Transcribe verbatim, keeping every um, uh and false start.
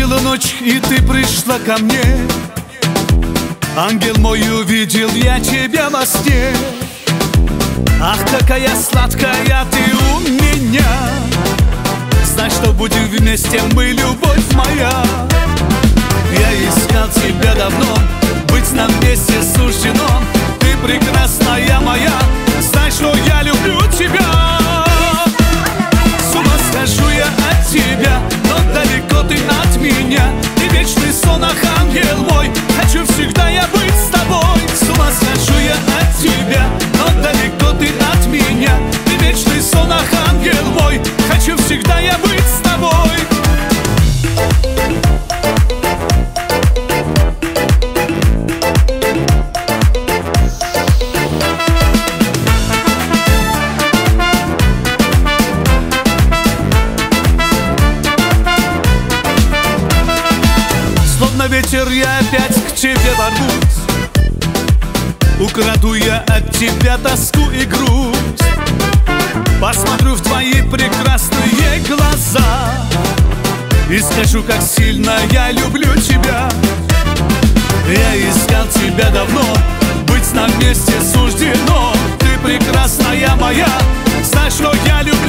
Наступила ночь, и ты пришла ко мне. Ангел мой, увидел я тебя во сне. Ах, какая сладкая ты у меня. Знай, что будем вместе мы, любовь моя. Я искал тебя давно, быть нам вместе суждено. Ты прекрасная моя, знай, что я люблю тебя. С ума схожу я от тебя, но далеко ты от меня. Ты вечный сон, ах, ангел мой, хочу всегда я быть с тобой. С ума схожу я от тебя, но далеко ты от меня. Ты вечный сон, ах, ангел мой, хочу всегда я быть с тобой. Словно ветер я опять к тебе ворвусь. Украду я от тебя тоску и грусть. Посмотрю в твои прекрасные глаза и скажу, как сильно я люблю тебя. Я искал тебя давно, быть нам вместе суждено. Ты прекрасная моя, знай, что я люблю